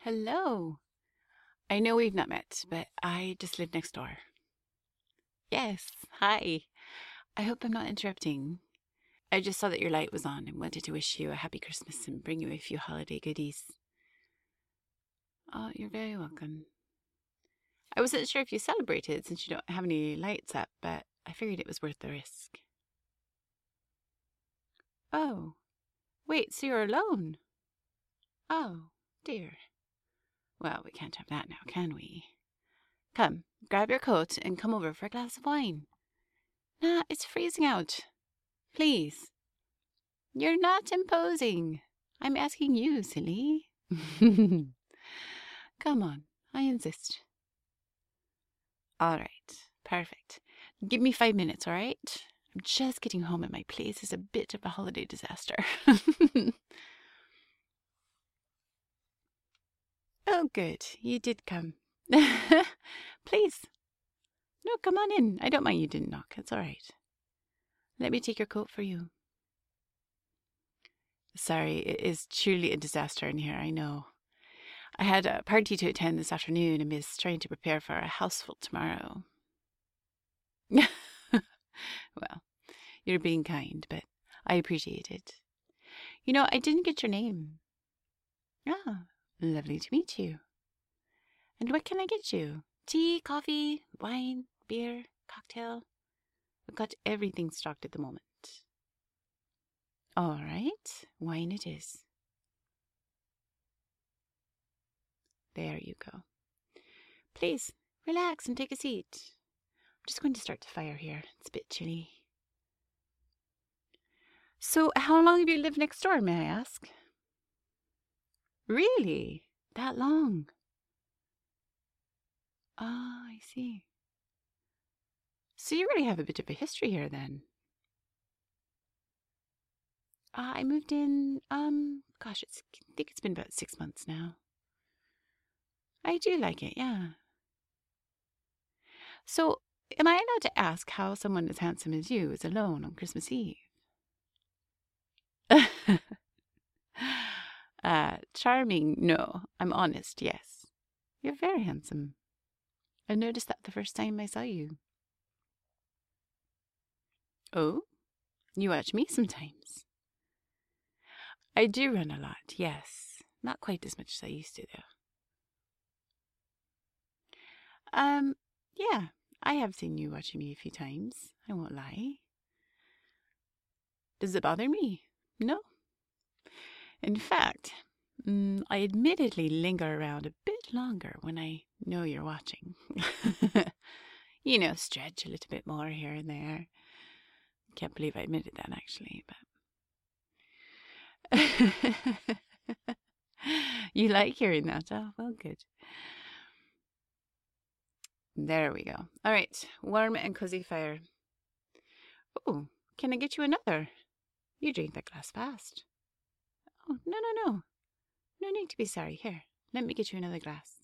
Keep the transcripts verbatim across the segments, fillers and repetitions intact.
Hello. I know we've not met, but I just live next door. Yes, hi. I hope I'm not interrupting. I just saw that your light was on and wanted to wish you a happy Christmas and bring you a few holiday goodies. Oh, you're very welcome. I wasn't sure if you celebrated since you don't have any lights up, but I figured it was worth the risk. Oh, wait, so you're alone? Oh, dear. Well, we can't have that now, can we? Come, grab your coat and come over for a glass of wine. Nah, it's freezing out. Please. You're not imposing. I'm asking you, silly. Come on, I insist. All right, perfect. Give me five minutes, all right? I'm just getting home and my place is a bit of a holiday disaster. Oh, good. You did come. Please. No, come on in. I don't mind you didn't knock. It's all right. Let me take your coat for you. Sorry, it is truly a disaster in here, I know. I had a party to attend this afternoon and is trying to prepare for a houseful tomorrow. Well, you're being kind, but I appreciate it. You know, I didn't get your name. Ah, lovely to meet you. And what can I get you? Tea, coffee, wine, beer, cocktail? We've got everything stocked at the moment. All right, wine it is. There you go. Please, relax and take a seat. I'm just going to start the fire here. It's a bit chilly. So, how long have you lived next door, may I ask? Really? That long? Ah, I see. So you really have a bit of a history here then. Uh, I moved in, um, gosh, it's, I think it's been about six months now. I do like it, yeah. So, am I allowed to ask how someone as handsome as you is alone on Christmas Eve? uh, charming, no. I'm honest, yes. You're very handsome. I noticed that the first time I saw you. Oh, you watch me sometimes. I do run a lot, yes. Not quite as much as I used to, though. Um, yeah, I have seen you watching me a few times. I won't lie. Does it bother me? No. In fact, mm, I admittedly linger around a bit longer when I know you're watching. You know, stretch a little bit more here and there. Can't believe I admitted that, actually, but... You like hearing that? Oh, well, good. There we go. All right, warm and cozy fire. Oh, can I get you another? You drink that glass fast. Oh, no, no, no. No need to be sorry. Here, let me get you another glass.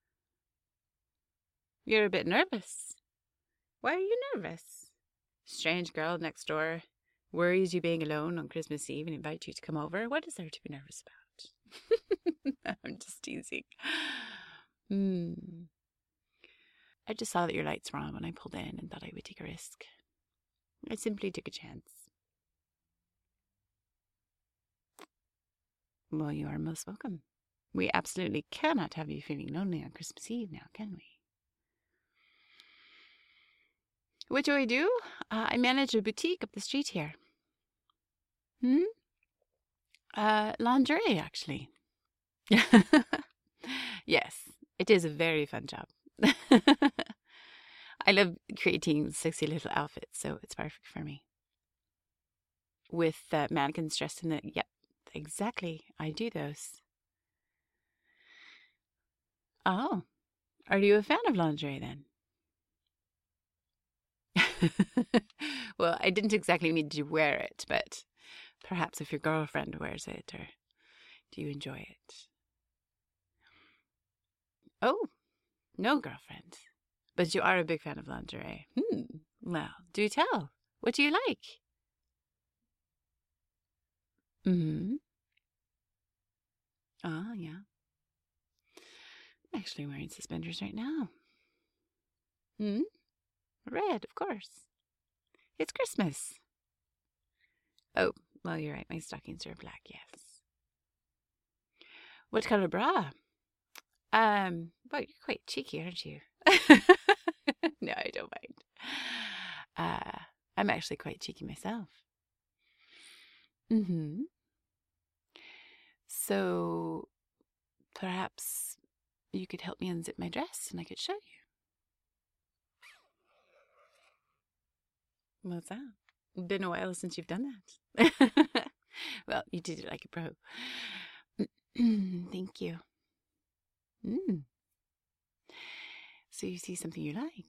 You're a bit nervous. Why are you nervous? Strange girl next door worries you being alone on Christmas Eve and invites you to come over. What is there to be nervous about? I'm just teasing. Hmm. I just saw that your lights were on when I pulled in and thought I would take a risk. I simply took a chance. Well, you are most welcome. We absolutely cannot have you feeling lonely on Christmas Eve now, can we? What do I do? Uh, I manage a boutique up the street here. Hmm? Uh, lingerie, actually. Yes, it is a very fun job. I love creating sexy little outfits, so it's perfect for me. With uh, mannequins dressed in the... Yep, exactly. I do those. Oh, are you a fan of lingerie then? Well, I didn't exactly need to wear it, but perhaps if your girlfriend wears it, or do you enjoy it? Oh, no girlfriend. But you are a big fan of lingerie. Hmm. Well, do tell. What do you like? Mm-hmm. Ah, yeah. actually wearing suspenders right now. Hmm? Red, of course. It's Christmas. Oh, well, you're right. My stockings are black, yes. What color bra? Um, well, you're quite cheeky, aren't you? No, I don't mind. Uh, I'm actually quite cheeky myself. Mm-hmm. So, perhaps you could help me unzip my dress and I could show you. What's that? Been a while since you've done that. Well, you did it like a pro. Thank you. Mm. So you see something you like.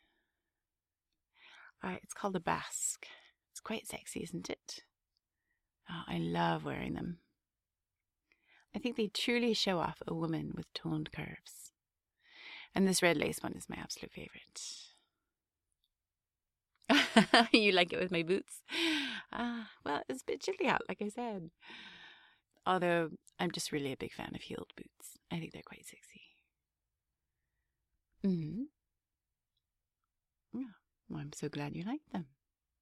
Uh, it's called a basque. It's quite sexy, isn't it? Oh, I love wearing them. I think they truly show off a woman with toned curves. And this red lace one is my absolute favorite. You like it with my boots? Uh, well, it's a bit chilly out, like I said. Although, I'm just really a big fan of heeled boots. I think they're quite sexy. Mm-hmm. Yeah. Well, I'm so glad you like them.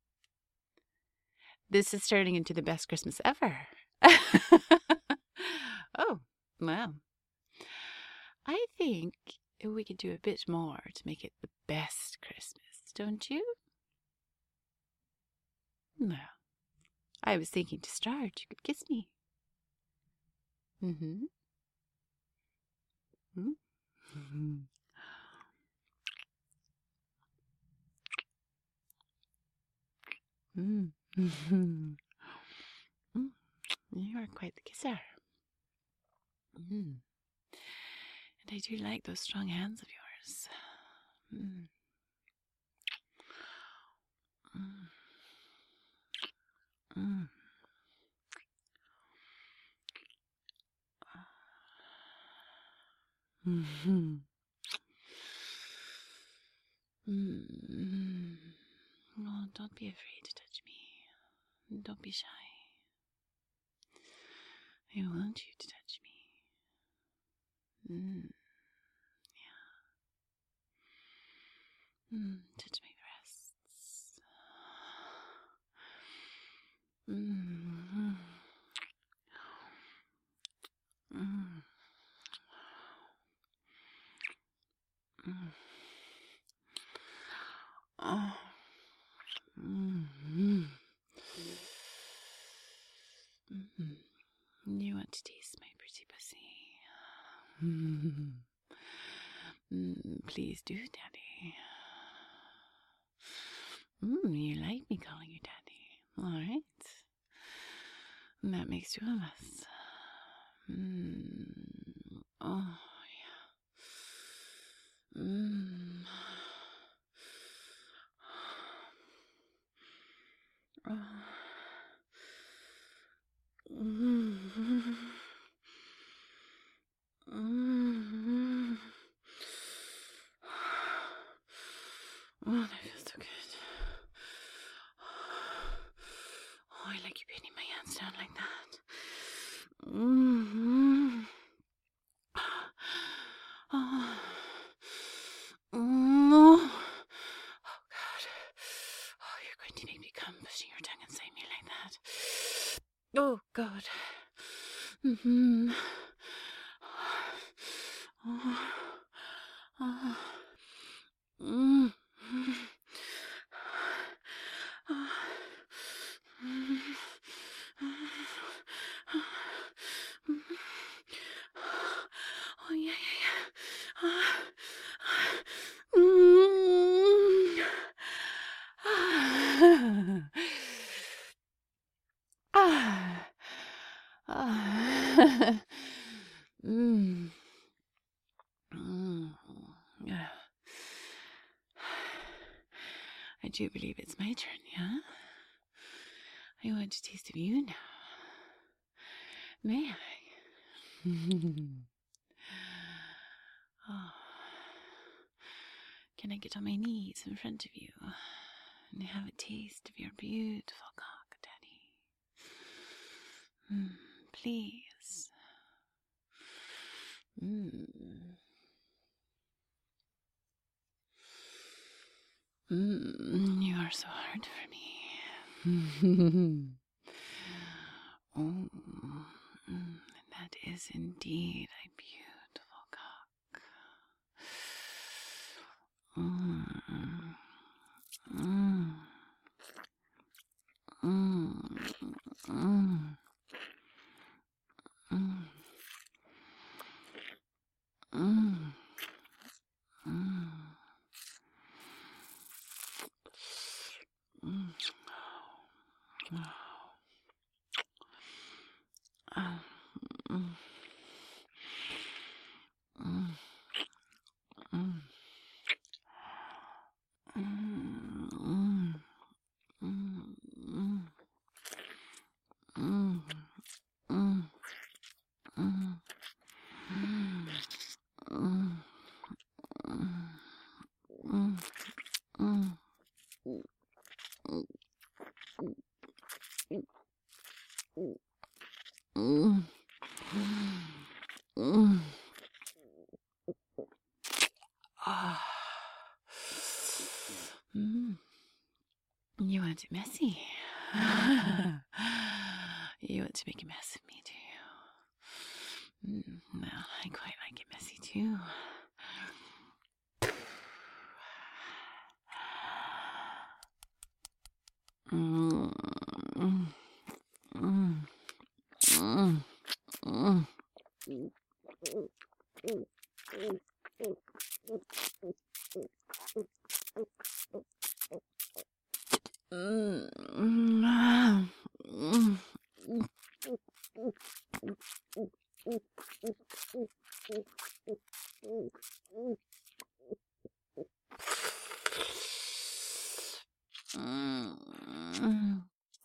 This is turning into the best Christmas ever. Oh, well. I think we could do a bit more to make it the best Christmas, don't you? Well, I was thinking to start, you could kiss me. Mm-hmm. Mm-hmm. Mm-hmm. Mm. You are quite the kisser. Mm. And I do like those strong hands of yours. Mm. Mm. Mm. Mm-hmm. Mm. Oh, don't be afraid to touch me. Don't be shy. I want you to touch me. Mm. Yeah. Mm. Touch my breasts. Mm. Mm. Mm. Oh. Mm-hmm. Mm-hmm. You want to taste my pretty pussy? Mm-hmm. Mm, please do, Daddy. Mm, you like me calling you Daddy. All right. And that makes two of us. Mm. Oh, yeah. Mm. Oh. Mm. Mm. Oh, that feels so good. Oh, I like you painting my hands down like that. Mm-hmm. Oh. Mm. Oh, God. Oh, you're going to make me come pushing your tongue inside me like that. Oh, God. Mm-hmm. Oh. Oh. Mm. Oh, yeah, yeah, yeah. Mm. Ah. Ah. Mm. Mm. Yeah. I do believe it's my turn, yeah? I want a taste of you now. May I? Oh. Can I get on my knees in front of you and have a taste of your beautiful cock, Daddy? Mm, please. Mm. Oh, mm, that is indeed a beautiful cock. Mm, mm, mm, mm, mm, mm, mm, mm. Ah, mm, mm, mm, mm, mm, mm, mm, mm, mm, mm, mm, mm, mm. Ah. Mm. You want it messy. You want to make a mess of me, do you? Mm, well, I quite like it messy, too. Mm, mm, mm, mm, mm. Mm, mm, mm. Mm.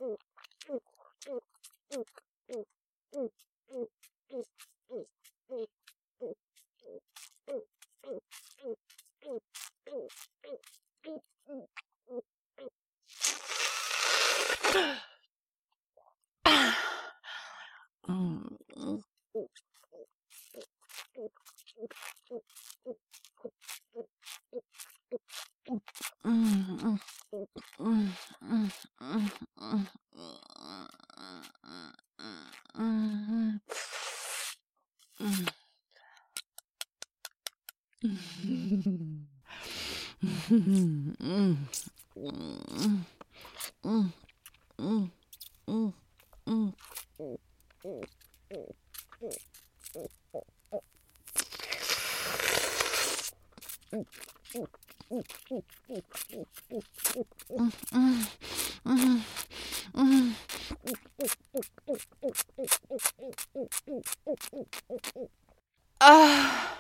Mm. Mm, mm, mm, mm, mm, mm, mm. Mm, mm, mm, mm, mm, mm. Ah.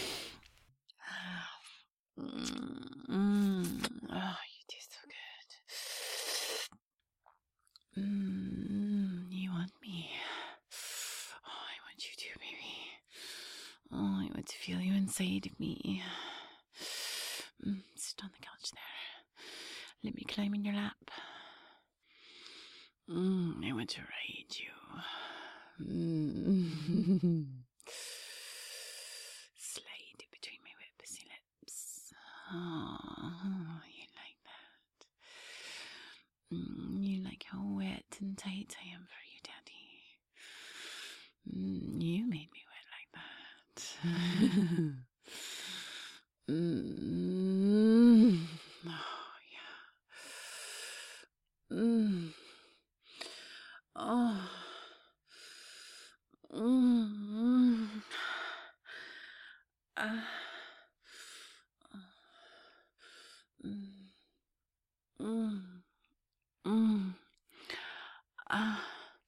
Mm, mm. Oh, you do so good. Mm, you want me? Oh, I want you too, baby. Oh, I want to feel you inside of me. Mm, sit on the couch there. Let me climb in your lap. Mm, I want to ride you. Mm. Slide it between my wet pussy lips. Oh, you like that? Mm, you like how wet and tight I am for you, Daddy. Mm, you made me wet like that. Mm. Oh, yeah. Mm. Oh. Mm. Ah. Mm. Mm. Mm. Ah.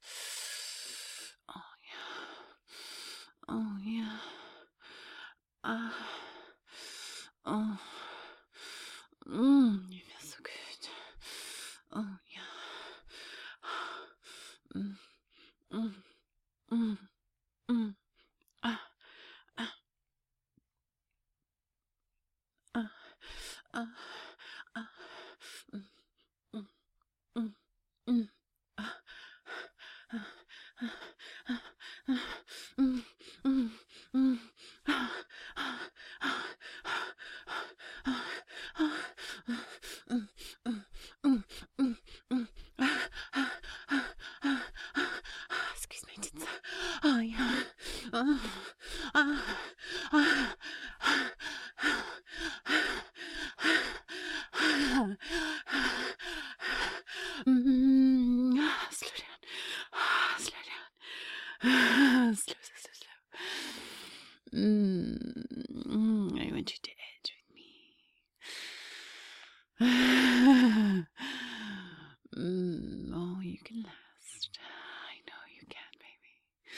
Oh, yeah. Oh, yeah. Ah. Oh. Mm. You feel so good. Oh, yeah. Mm. Mm. Mm. Mm. Ah. Ah. Ah. Ah. Ah. Mm. Mm. Mm. Mm. Ah. Ah. Ah. Ah. Mm. Mm. Mm. Ah. Ah. Ah. Ah. Ah. Mm. Mm. Mm. Mm. Mm. down. Slow down. Slow, slow, slow, slow. Mm, I want you to edge with me. mm, oh, you can last. I know you can, baby.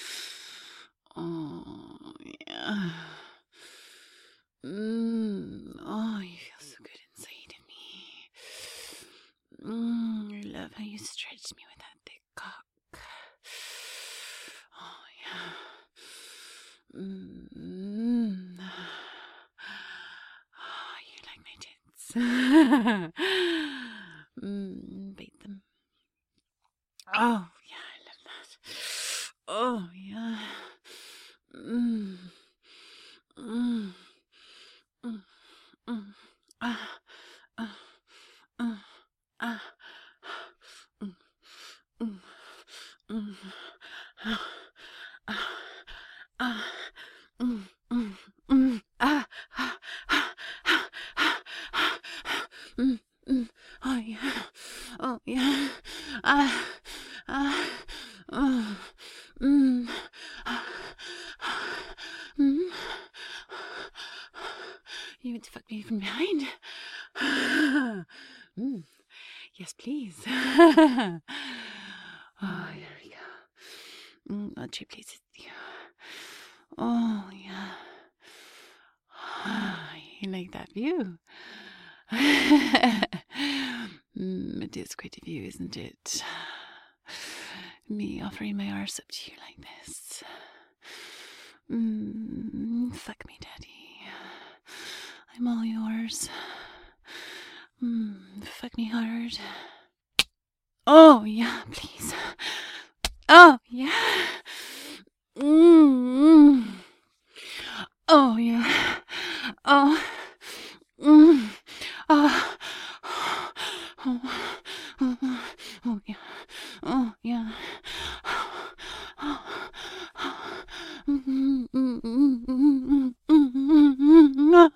Oh, yeah. Mm, oh, you feel so good inside of me. Mm, I love how you stretch me with that big cock. Oh, yeah. Mm. Oh, you like my tits. mm, bite them. Oh, yeah, I love that. Oh, yeah. Mm. Mm. Mm. Mm. Ah. Ah. Ah. Ah. Mm. Mm. Mm. Ah. Ah. Ah. Mm. Mm. Mm. Ah. Ah. Ah. Ah. Ah. Mm. Mm. Oh yeah. Oh yeah. Ah. Ah. Oh. Mm. Ah. Mm. You want to fuck me from behind? mm. Yes, please. oh, there we go. Mm, I'll try places with you. Oh, yeah. You like that view? mm, it is quite a view, isn't it? Me offering my arse up to you like this. Mm, fuck me, Daddy. I'm all yours. Mm, fuck me hard. Oh, yeah, please. Oh, yeah. Mm. Oh, yeah. Oh. Mm. Oh. Oh. Oh. Oh, yeah. Oh, yeah. Oh. Mm, mm, mm, mm, mm, mm,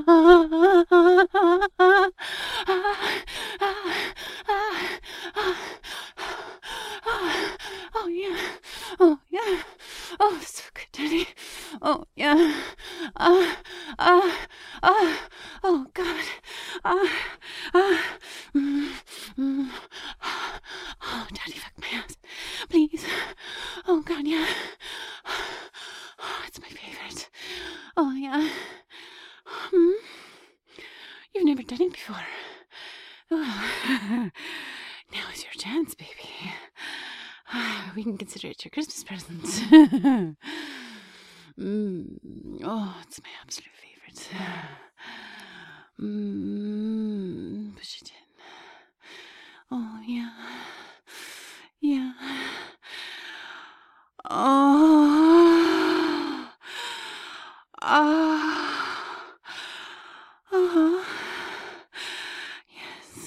Oh, yeah. Oh, yeah. Oh, so good, Daddy. Oh, yeah. Ah, ah, ah. Oh, God. Ah, ah. Mm, mm. Oh, Daddy, fuck my ass. Please. Oh, God, yeah. Oh, it's my favorite. Oh, yeah. Hmm? You've never done it before. Oh. Now is your chance, baby. We can consider it your Christmas present. mm. Oh, it's my absolute favorite. Mm. Push it in. Oh, yeah. Yeah. Oh. Ah. Uh-huh. Yes.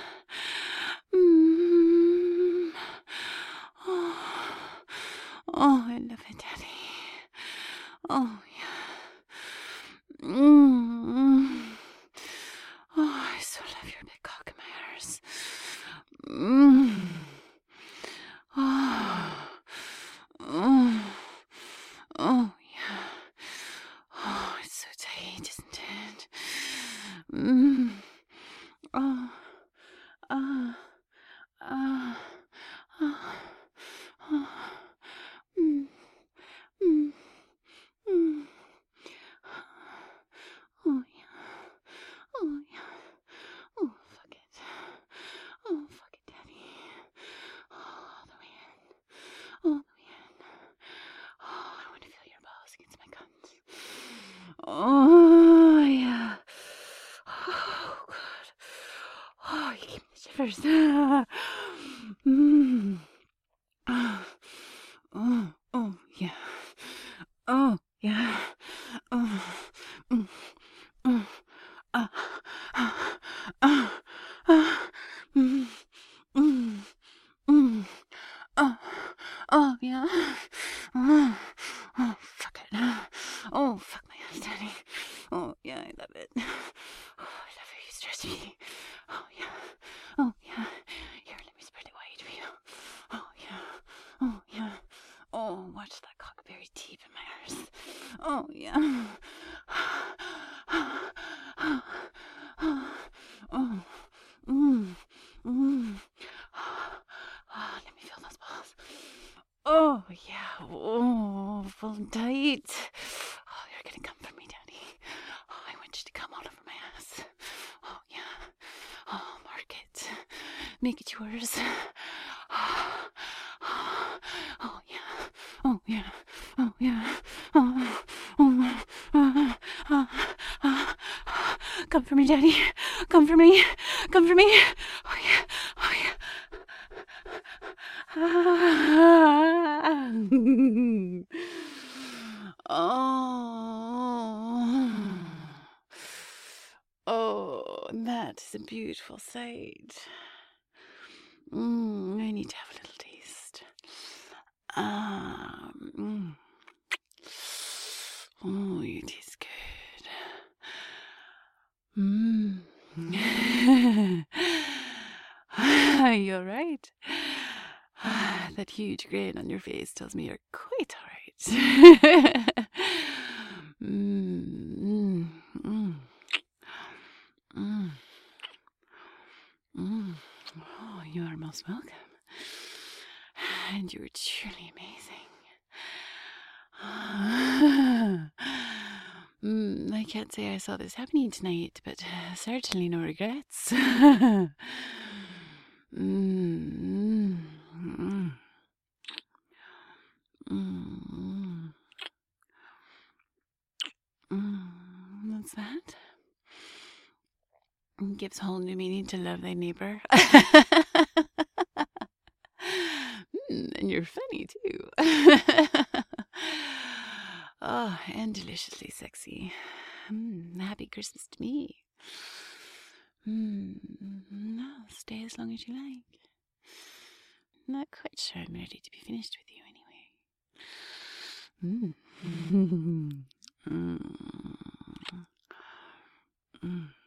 Mm. Oh. Oh, I love it, Daddy. Oh, yeah. Mm. Oh, I so love your big cock in my arse. Mm. Oh. Oh. Oh, yeah. Oh, it's so tight, isn't it? Mm. Oh. Ah. Ah. Ah. Ah. Mm. Mm. Mm. Oh, yeah. Oh, yeah. Oh, fuck it. Oh, fuck it, Daddy. Oh, all the way in. All the way in. Oh, I want to feel your balls against my guns. Oh, yeah. Oh, God. Oh, you give me the shivers. mm. Oh, oh, oh, yeah. Oh, yeah. Oh, mm, mm, ah, ah, ah, ah, mm, mm, mm, oh, oh, yeah. Oh, oh, fuck it. Oh, fuck my ass, Daddy. Oh, yeah, I love it. Oh, I love how you stretch me. Oh, yeah. Oh, yeah. Here, let me spread it wide for you. Oh, yeah. Oh, yeah. Oh, mm, mm. Ah, let me feel those balls. Oh, yeah. Oh, full and tight. Oh, you're gonna come for me, Daddy. Oh, I want you to come all over my ass. Oh, yeah. Oh, mark it. Make it yours. Oh, yeah. Oh, yeah. Oh, yeah. Oh, oh, oh, oh, oh. Come for me, Daddy. Come for me. Come for me. Oh, yeah. Oh, yeah. Oh. Oh, that is a beautiful sight. Mm, I need to have a little taste. Um, mm. Oh, you taste good. Mm. You're right. That huge grin on your face tells me you're quite all right. mm, mm, mm, mm. Oh, you are most welcome. And you were truly amazing. mm, I can't say I saw this happening tonight, but uh, certainly no regrets. mm, mm, mm, mm, mm. What's that? Gives whole new meaning to love thy neighbor. mm, and you're funny too. Oh, and deliciously sexy. Mm, happy Christmas to me. Mm, no, stay as long as you like. Not quite sure I'm ready to be finished with you anyway. Mm. mm. Mm.